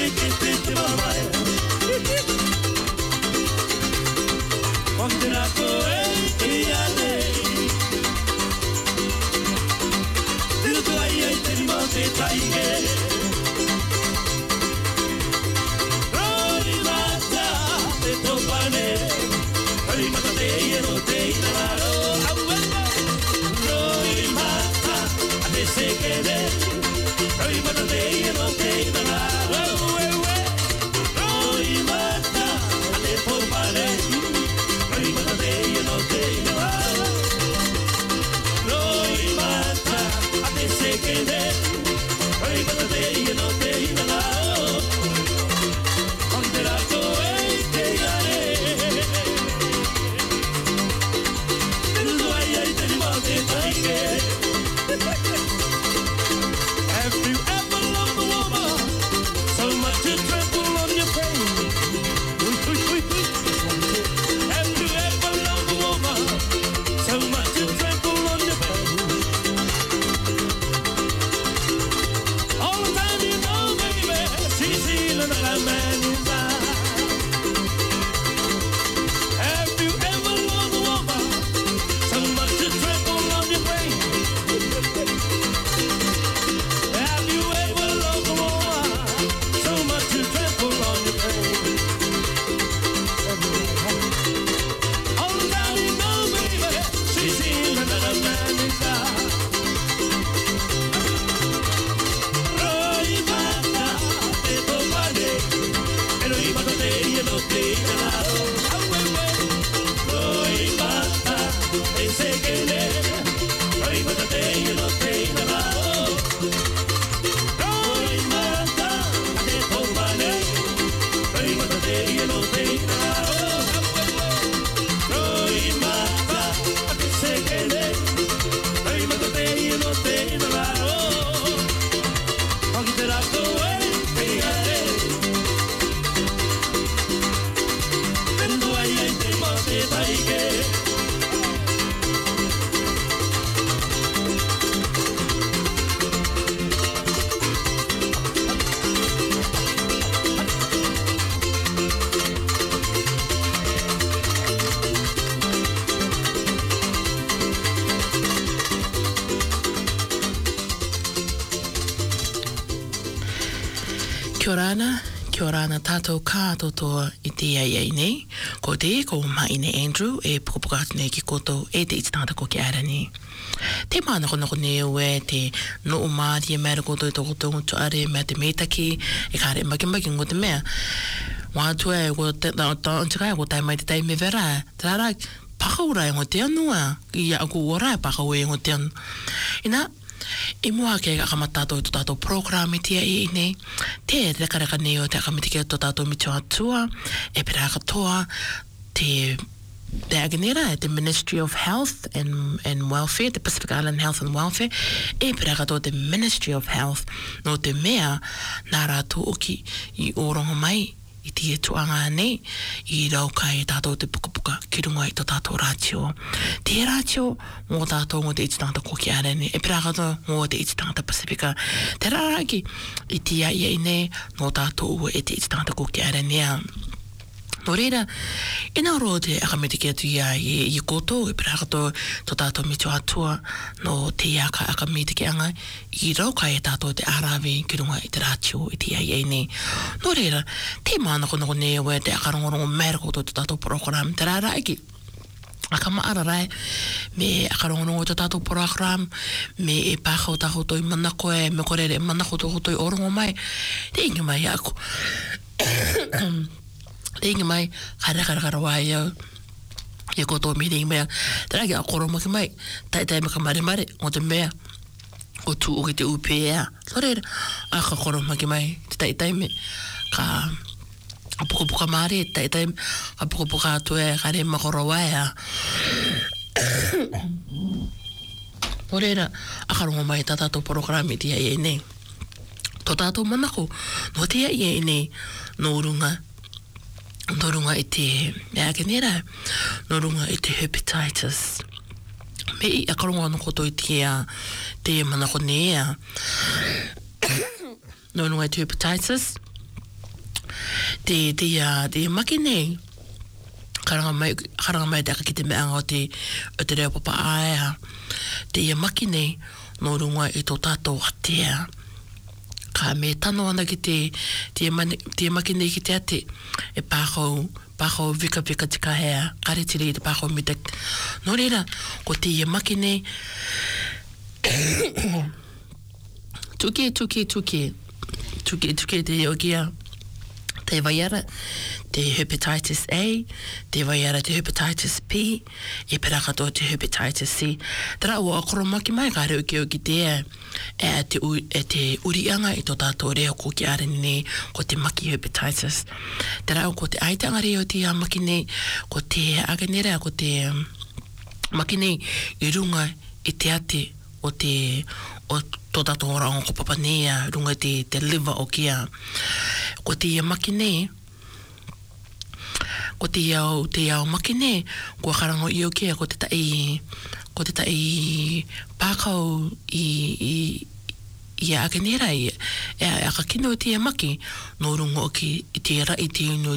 Kia ora tātou kātotoa I te iai nei. Ko te ko mai ne Andrew e pukapuka atu nei ki koto e te itangata ko ki ara ni. Te mānako nako ne ue te no o māti e mea koto I toko tongu tu are mea te meitaki e kāre makimaki ngo te mea. Wātua e ko te taontikai ko tai mai te tai me vera. Te rara pakaura e ngo te anua. I aku ora e pakau e ngo te anu. Ina I mua ke akamatato I to tātou programi tia I nei. Te rekareka nei o te akamitike to tātou mitua atua. E pera katoa te agenera the Ministry of Health and Welfare, the Pacific Island Health and Welfare. E pera katoa the Ministry of Health no te mea nā rātou oki I orongo mai. I te tuanga nei, I rau kai tātou te pukapuka ki runga I to tātou rātio. Te rātio, ngō tātou ngō te ititangata koki are nei, e pera katoa ngō te ititangata Pasifika. Te rāraki, I te iai nei, ngō tātou ua e te ititangata koki are nei. No reira, ina ro te akamitike atu I koto, e pera katoa to tātou mitu atua, no te iaka akamitike anga, I rau kai e tātou te arawe ki runga I te rātio I te iai nei. No reira, te mānako nako ne ue te akarongorongo mera koto to tātou program, te rāra iki. Aka maara rai, me akarongorongo to tātou program, me e pākau tāko toi manako e, me korere e manako tōko toi orongo mai, te ingi mai ako. Ingi mai, karakara wai au. E koto me ringi mea, te raki a koro maki mai, tai maka mare, o te mea, o tu o ki te upea. Sorere, a ka koro maki mai, te tai me, ka a puka mare, tai a puka atu e, kare makoro wai a. Sorere, a karongo mai tātou programi tia I nei. To tātou manako, no tia I nei, no runga I te agenera, no runga I te hepatitis. Me I akarongo ano koto I te manako nea. No runga I te hepatitis. te maki nei, karanga mai te ki te mea o te reo papa aia, te maki nei, no runga i tō tātou hatea. Ka me tano ana ki te maki nei ki te ate, e pākau vika tika hea, kare tiri i te pākau mitek. Nō reira, ko te maki nei, tuke te okia, te vaiara, te hepatitis A, te vaiara te hepatitis B, e pera katoa te hepatitis C. Tera ua akoromaki mai ka reo ki te te urianga i tō tātou reo ko ki areni nei, ko te maki hepatitis. Tera ko te aitanga reo te maki nei, ko te aganera, ko te maki nei i runga i te ate o tō tātou oranga ko papa nei, runga te liver o kia. Ko te maki nei, ko te iau maki nei, ko karango i o kia, ko te tai pākau i aganera e aka kino te maki, no rungo ki i te rai te unu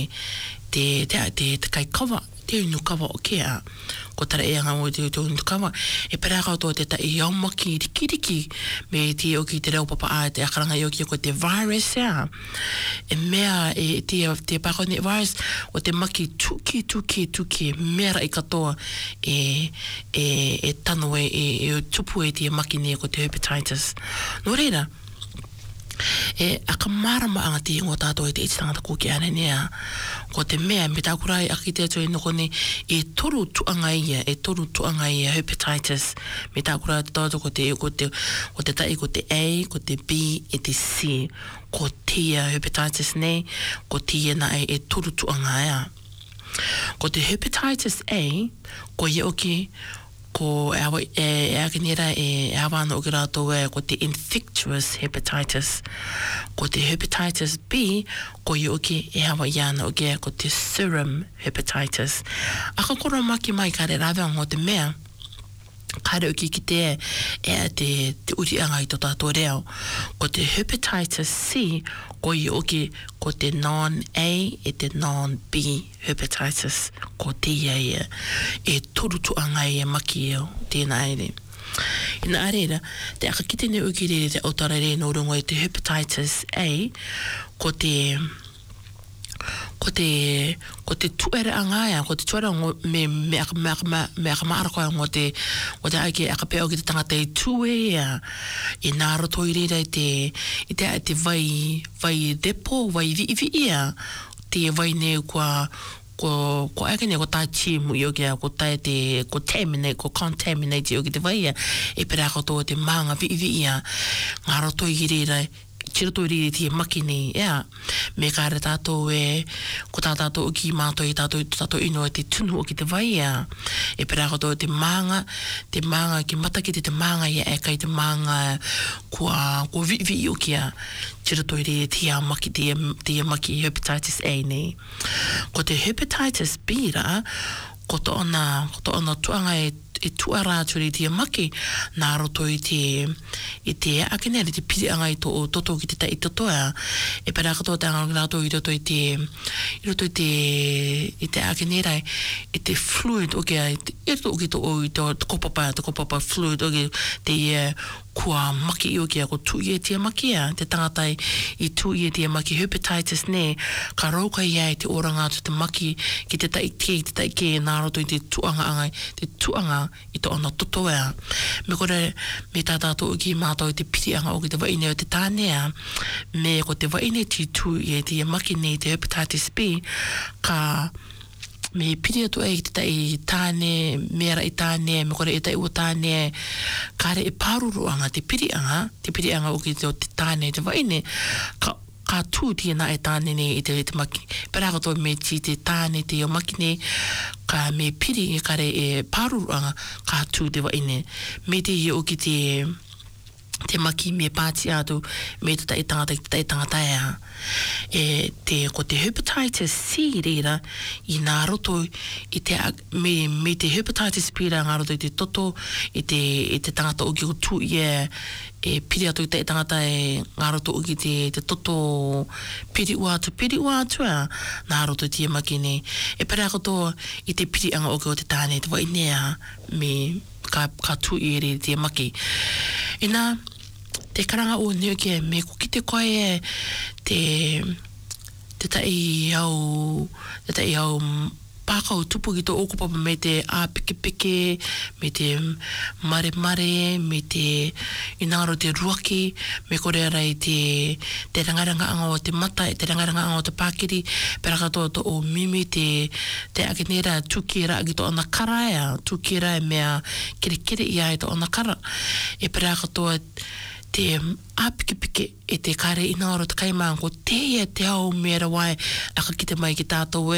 te kai kawa, te unu kawa o kia. Ko tara e anga o te unu kawa, e peraka o te tai iau maki riki me te oki te reo papa a te akaranga i oki ko te virus ea. E mea te pākau ne virus o te maki tuki mera i katoa e tano e tupu e te maki ne ko te hepatitis. No reira, e akamarama anga te ingo tātou e te ititangata ko ki ane nea. Ko te mea, me tākurai aki te atu e noko ne e toru tuanga ia hepatitis. Me tākurai te tātou ko te tai ko te A, ko te B, e te C. Ko tia hepatitis nei, ko tia na e toru tuanga ia. Ko te hepatitis A, ko ia oki, ko e aganera e awa ana o ki rātou e ko te infectious hepatitis. Ko te hepatitis B, ko i oki e awa iana o ki ko te serum hepatitis. Aka koro maki mai ka re raweanga o te mea, ka reo ki te te urianga i tō tātou reo. Ko te hepatitis C, ko i oki ko te non-A e te non-B hepatitis. Ko te ia e torutuanga e maki eo, tēnā ere. Ina arera, te aka kite ne uki re te autarere no rungo e te hepatitis A, ko te tuere angaia, ko te tuere me aka maarakoa o te aike aka peo ki te tangata i tue i nāro toi reira i te vai depo, vai vi ia, te vai ne ko ake ne ko tā chimu i okia, ko contaminate i oki te vai ia, e pera koto te maanga vi ia, ngāro toi reira, tira toi riri tia maki nei, me kāre tātou ko tātou ki mātou i tātou ino e te tunu o ki te vai, e pera koto te maanga ki mataki te maanga e kai te maanga ko vi o kia, tira toi riri tia maki hepatitis A nei. Ko te hepatitis B ra, ko to ana tuanga e tuara turi tia maki, nā roto i te akenea, te pirianga i toto ki te tai totoa, e pera katoa te anga rātou i roto i te akenea, i te fluid, i te kopapa fluid, te kua maki i okia, ko tu i tia maki te tangatai i tu i tia maki hepatitis ne, ka rauka ia te oranga tu te maki ki te tai ke nā roto i te tuanga i to ana totoa. Me kore, me tātātou ki mātou i te pirianga o ki te waine o te tānea, me ko te waine ti tu i te maki nei te hepatitis B, ka me piri atu e te tai tāne, mera i tāne, me kore e tai ua tāne, kare e pāruruanga te pirianga o ki te tāne, te waine, ka tū tina e tāne ne i te maki. Perakoto me te tāne te o maki ne, ka me piri e kare e pāruruanga, ka tū te waine. Me te i o ki te maki me pāti atu, me te tai tangata ea. ko te hepatitis C reira I ngā roto I te me te hepatitis B ngā roto I te toto I te tangata uki o tu piri atu I te tangata ngā roto uki te toto piri ua atu ngā roto I te maki ne pere akotoa I te piri anga uki o te tāne te wai nea me ka tu re te maki te karanga o Nuke me ko ki te koe te tai au pākau tupu ki tō okupapa me te āpikepike, me te mare, me te inaro te ruaki, me kore ara I te rangaranga anga o te mata, te rangaranga anga o te pākiri, pera katoa tō o mimi te akenera tūkira agi tō ana kara tūkira mea kere ia tō ana kara. Pera katoa te āpikepike te kare inaro te kaimā, ko te au mea rawai, aka kite mai ki tātou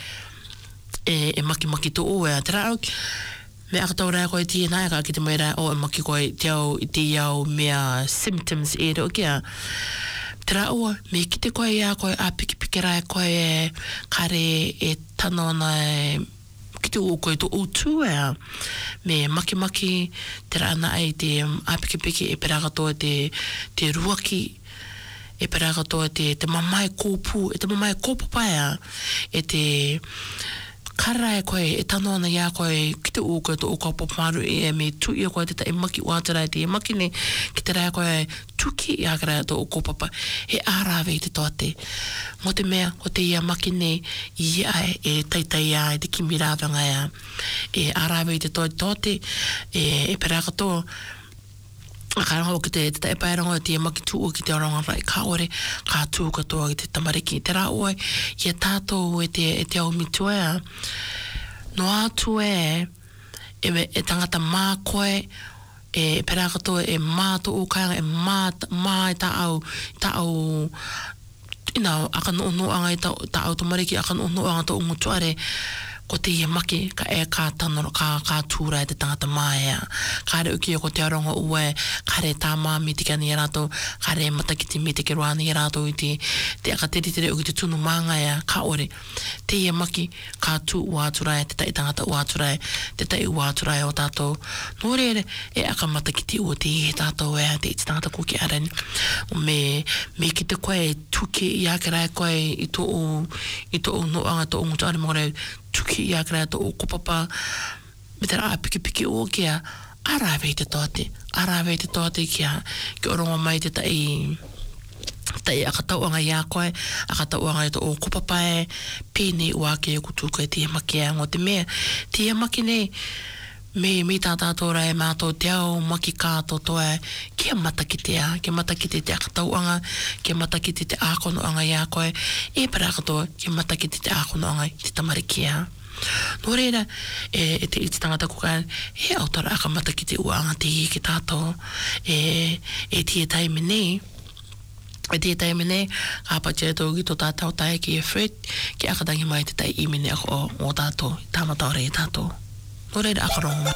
maki tō oe. Tera au, me akatau rea koe tia ka kite mai rea o maki koe te au mea symptoms reo kia. Tera au, me kite koe koe āpikepike rai koe kare tano ana kite o koe tō utu me maki tera ana ai te āpikepike pera katoa te ruaki pera katoa te mamai kōpū te mamai kōpapa te kara koe tano ana ia koe kite o koe tō o paparu me tui koe te tai maki wātara te maki ne ki te rai koe tuki I akara tō o kōpapa he ārawe te toate. Mo te mea, o te ia maki ne ia taitai ai te kimirāwanga ārawe te toate pera katoa Akaranga o ki te paeronga te maki tū ki te aronga rai ka ore ka tū katoa ki te tamariki. Te rā oe, ia tātou te au mitua no atu tangata mā koe pera katoa mā tō o kaianga mā ta au aka no anga ta au tamariki aka no anga tō ungutuare ko te ia maki ka tano ka tūra te tangata mai ka re uki ko te aronga ue ka re tā māmi tika ni rato ka re matakiti me te ke roa ni rato I te aka tere uki te tunu manga ka ore te ia maki ka tū uāturai te tai tangata uāturai te tai uāturai o tātou no re aka matakiti ua te ihe tātou te iti tangata kuki arani me ki te koe tuki I ake rai koe I tō no anga tō ungutu are mōre tuki I akara tō o kopapa me te āpikepike o kia ārawe te toate kia ki oronga mai te tai akatauanga ia koe akatauanga tō o kopapa pēnei uake kutu koe tia maki ngo te mea tia maki nei me tātātou rai mātou te au maki kāto toa kia matakite te akatauanga kia matakite te ākonoanga ia koe pera katoa kia matakite te ākonoanga te tamarikia no reira te iti tangata kuka autara aka matakite uanga te ki tātou tia taime nei ka patia tō ki tō tātou tae ki Fred ki akatangi mai te tai imene ako o tātou tāmatau rei tātou no reira akaronga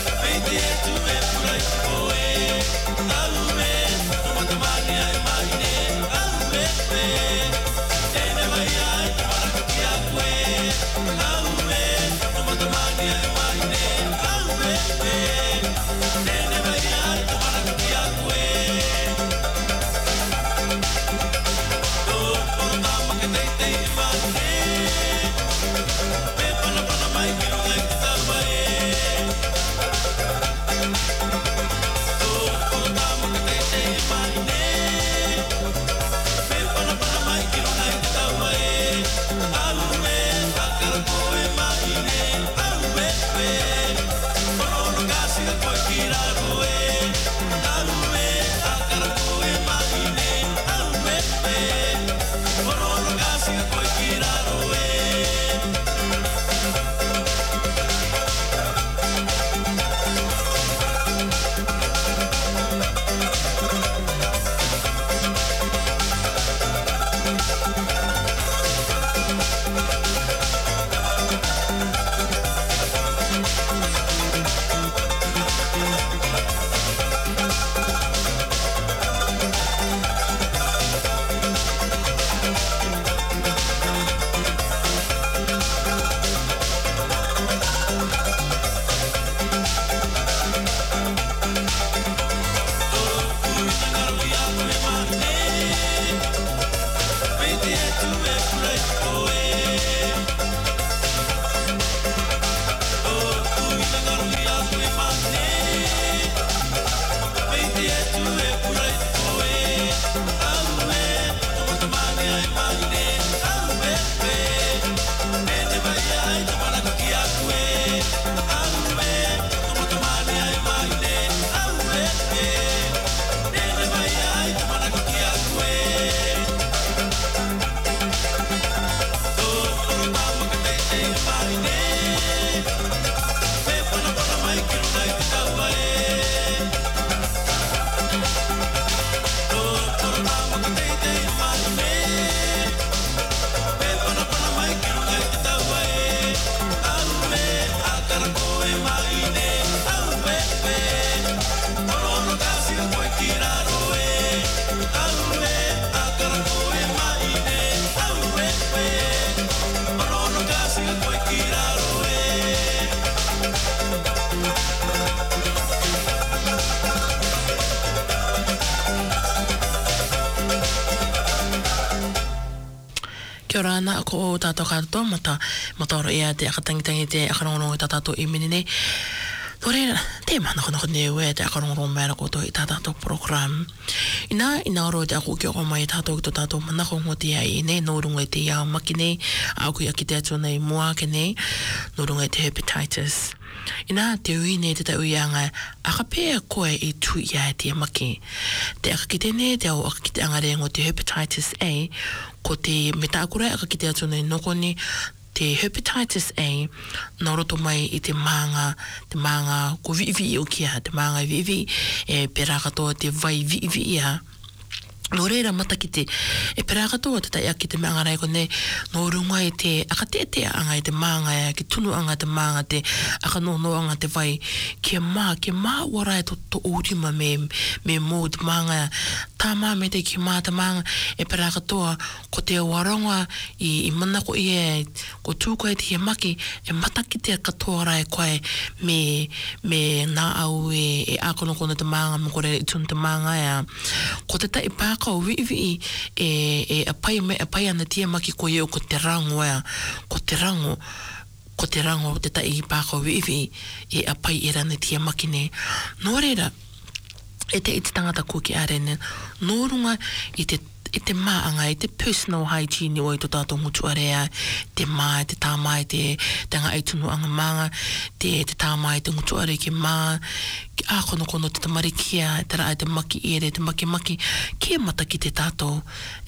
Alume, toma mania, imagine. Kia ora ana ko o tātou katoa mata ora ia te akatangitangi te akarongorongo i tātou imini nei. Tore te mana kono newe te akarongorongo mera koto i tātou program. Ina oro te ako ki o mai tātou ki tātou manako ngoti ai nei no runga te iau maki nei au ki aki te atu nei mua ke nei no runga te hepatitis. Ina te ui nei te tau ianga akapea koe i tu ia te maki. Te akakite nei te au akakite angarengo te hepatitis A ko te metakura akakite atu nei nokoni te hepatitis A nā roto mai i te maanga ko vivi o kia, te maanga vivi e pera katoa te vai vivi ia. Nō reira matakite, e pera katoa te tai aki te maanga rai ko ne, nō runga i te akatetea anga i te maanga ia, ki tunu anga te maanga te akanono anga te vai, kia mā warai to urima me mō te maanga ia. Tā mā me te ki mā te maanga, e pera katoa ko te waronga i mana ko ia, ko tūkai te he maki, e matakite katoa rai koe me nā au e akono te maanga, me kore i tunu te maanga ia. Ko te tai pākau vivi e apai ana tia maki ko iau ko te rango ia, ko te rango te tai pākau vivi e apai e rana tia maki ne. Nō reira, e te tangata ko ki arene, nō runga i te maanga, i te personal hygiene o i to tātou mutu area, te mā, te tāmai, te ngā aitunu anga maanga, te tāmai, te mutu area ki mā, ki ākono te tamarikia, te raa te maki ere, te maki, kia mata ki te tātou.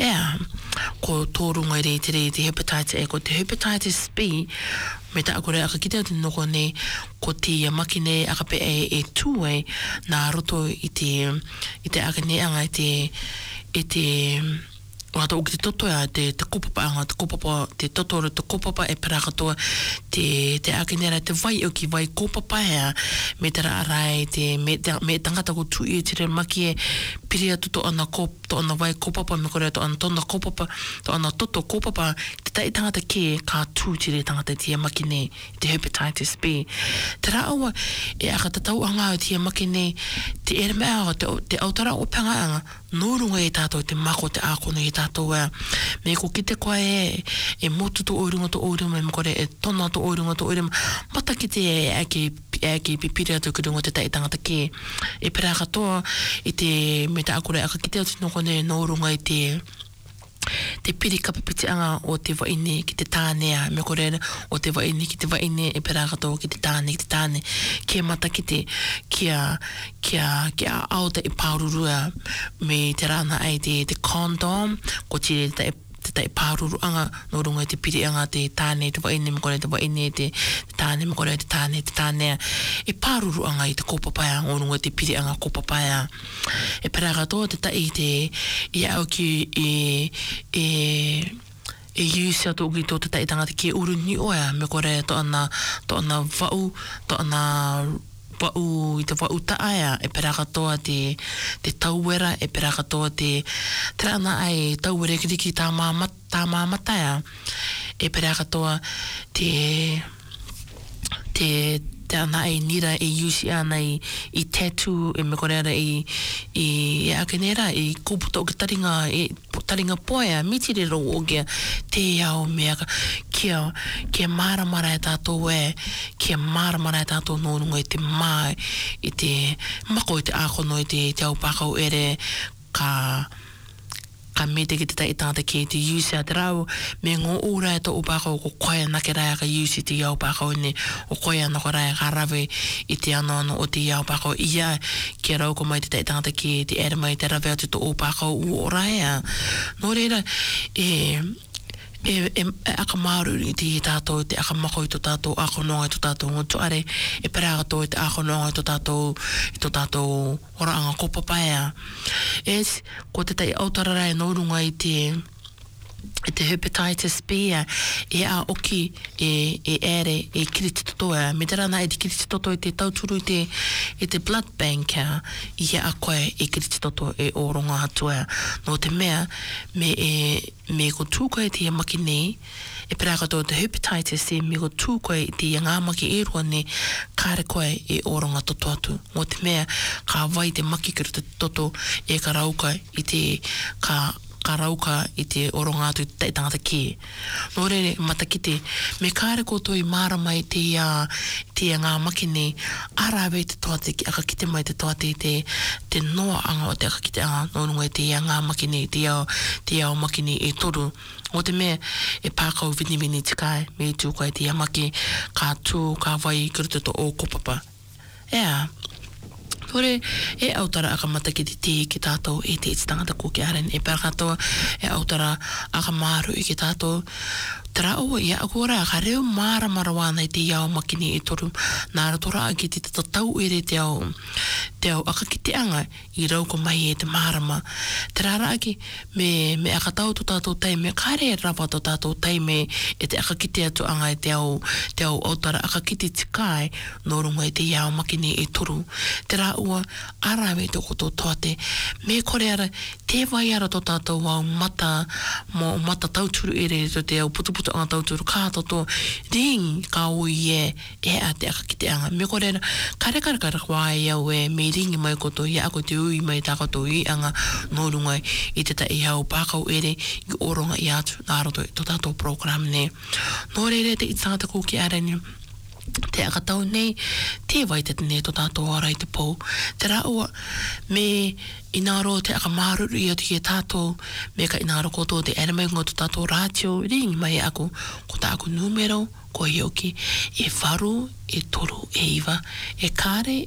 Ko tō runga i rei te hepatitis A, ko te hepatitis B, me ta akore aka kita te noko nei, ko te maki nei akape e tūei, nā roto i te aka nei anga i te wata o ki te totoa, te kopapa anga, te totoro, te kopapa e parakatoa, te ake nera, te vai o ki vai kopapa ea, me te raarai, me tangata ko tui e tere maki e piria tuto ana to ana vai kopapa, me korea to ana tona kopapa, to ana toto kopapa, te tai tangata ke ka tū tere tangata tia maki nei, te hepatitis B. Te raaua e aka tatau anga o tia maki nei, te ere mea te autara o panga anga, nōrunga e tātou te mako te ākono e tātou ea. Me ko kite koe e motu to oirunga, me kore e tona to oirunga, mata kite e ake pipiri atu ki runga te tai tangata ke. E pera katoa i te me ta akore aka kite atu noko ne nōrunga i te piri kapipiti anga o te waine ki te tānea, me kore o te waine ki te waine e pera katoa ki te tāne, kia mata ki te kia auta i pārurua me te rana ai te condom, ko tire te tai pāruru anga no runga te piri anga te tāne, te waine, me kore te waine, te tāne, me kore te tānea, e pāruru anga i te kopapaya, o runga te piri anga kopapaya. E pera katoa te tai i au ki e use atu uki tō te tai tangata ki uru ni oia, me kore to ana vau, i te wau taaya, e pera katoa te tauera, e pera katoa te rana ai tauera kiriki tā māmataya, e pera katoa te ana ai nira e use ana i tattoo, e me koreara i ake nera, i kōputa o ke taringa poea, mitirero o kia te iau mea kia māramara e tātou kia māramara e tātou nōrunga i te mā, i te mako i te ākono i te au pākau ere ka mete ki te tai tāta ki te use a te rau, me ngō ura e tō upākau ko koe nake rai ka use te iau pākau ne, o koe anako rai ka rawe i te ano o te iau pākau ia, kia rau ko mai te tai tāta ki te ere mai te rawe atu tō upākau u o rai a. Nō reira, e aka maru i te tātou, te aka mako i tō tātou, akononga i tō tātou ngotu are, e pera ato i te akononga i tō tātou ora anga kopapaya. Ko te tai autararai nōrunga i te hepatitis B e a oki e ere e kiriti totoa. Me te rana e te kiriti toto i te tauturu i te blood bank i a koe e kiriti toto e oronga atua. No te mea, me ko tūkoe te maki nei, e pera katoa te hepatitis C, me ko tūkoe te ngā maki e rua ne, kāre koe e oronga toto atu. No te mea, ka vai te maki kiri te toto e ka rauka i te karauka I te oronga atu te tangata ki. Nō reire, mata ki te, me kāre koutou I mārama I te ngā makine, arawe te toa te, aka kite mai te toa te noa anga o te aka kite anga, nō runga te ngā makine, te au makine e toru. O te mea, e pākau vini tikai, me tūkai te amaki, kā tū, kā vai, kuru to o kopapa. Ea, Tore, e autara aka mata ki te tātou e te tangata ko ki aren. E pēra katoa, e autara aka māru I ki tātou. Tera oa ia akora, ka reo māra wana I te iau makini e toru. Nāra tora a ki te tatau ere te au aka ki te anga I rauko mai e te mārama. Tera ara aki, me aka tau to tātou taime, kāre e rapa to tātou taime e te aka ki te atu anga e te au autara aka ki te tikai nō runga I te iau makini e toru. Tera ua, arawe toko tō toate, me kore ara, te vai ara tō tātou au mata tauturu ere to te au putu anga tauturu kātoto, ring ka ui e a te aka ki te anga. Me kore ara, kare wai au e me ringi mai koto, ia ako te ui mai tā koto I anga nō runga I te tai au pākau ere I oronga I atu nā roto tō tātou program ne. Nō reire te itangata ko ki arani, te aka tau nei, te vai te tene tō tātou arai te pou. Te rā ua, me inaro te aka māruru I atu ki e tātou, me ka inaro koto te anime ngō tō tātou rātio, ringi mai ako, ko tā ako numero, ko hioki, e wharu, e toru, e iwa, e kāre,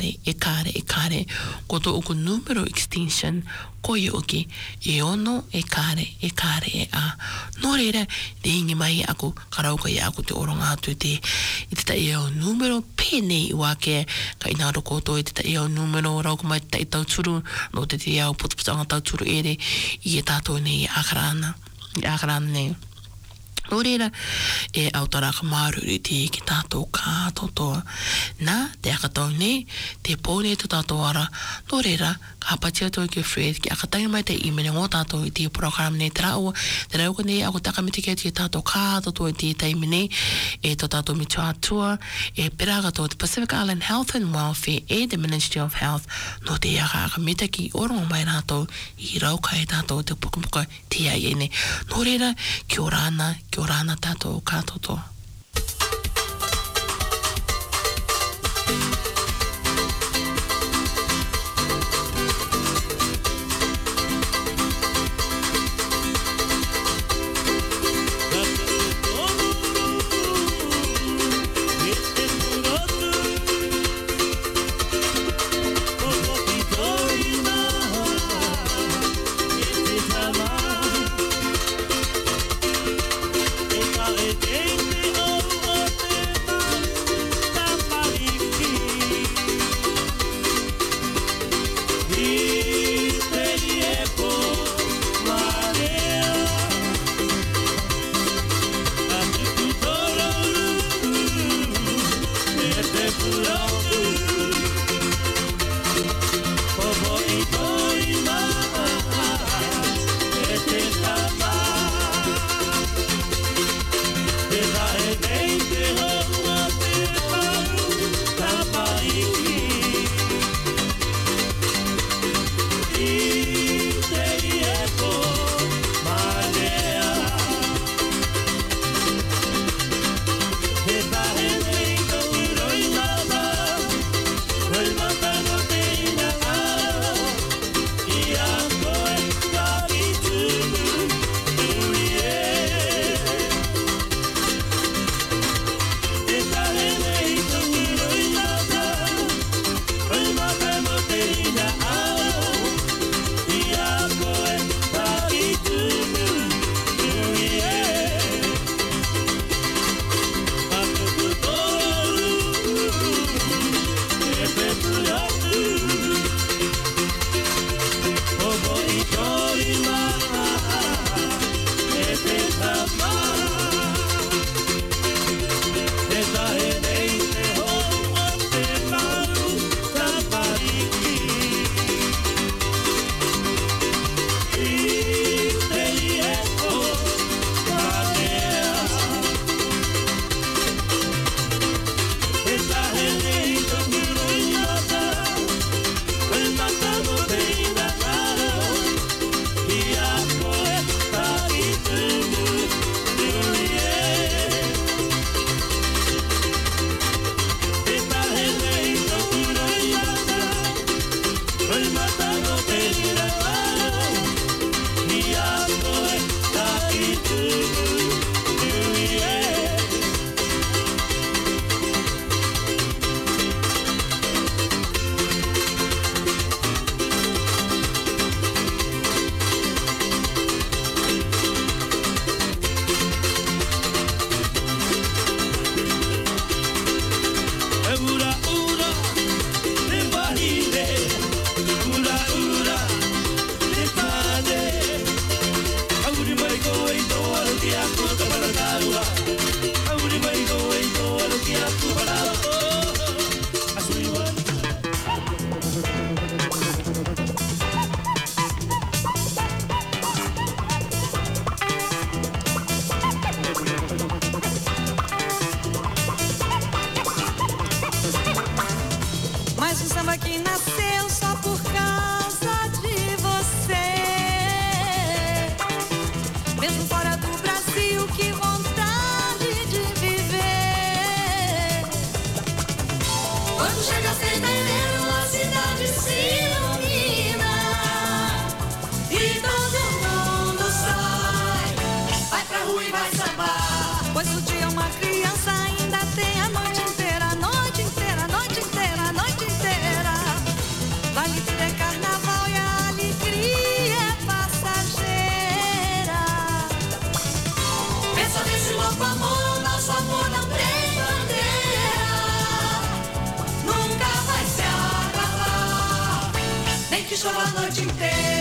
ko tō oku numero extension, ko hioki, e ono, e kāre, e a. Nō reira, ringi mai ako, karauka I ako te oronga atu I te tai au numero, pēnei I wake, ka inaro koto I te tai au numero, rauka mai te tai tauturu, no te au putuputanga tauturu ere, I e tātou nei akarana nei. Nō reira, e autara ka māruri te ki tātou kātotoa. Nā, te akatau nei, te pōne tu tātou ara. Nō reira, ka hapatia tō ki Fred, ki akatangi mai te imene ngō tātou I te program nei. Te rauka nei, ako takamiti ki tātou kātotoa I te taimi nei, e tō tātou mitu atua, e peraga tō te Pacific Island Health and Welfare, e the Ministry of Health, no te aka mita ki orongo mai rātou, I rauka e tātou te pukapuka te ai nei. Nō reira, ki orana tātou kātotoa. Thank you. samba que nasceu só por causa de você. Mesmo fora do Brasil, que vontade de viver. Quando chega a sexta-feira, a cidade se ilumina e todo mundo sai, vai pra rua e vai sambar. Pois o dia uma criança ainda tem a noite inteira, a noite inteira, a noite inteira, a noite inteira. Vale tudo é carnaval e a alegria é passageira. Pensa nesse louco amor, nosso amor não tem bandeira. Nunca vai se acabar, nem que chora a noite inteira.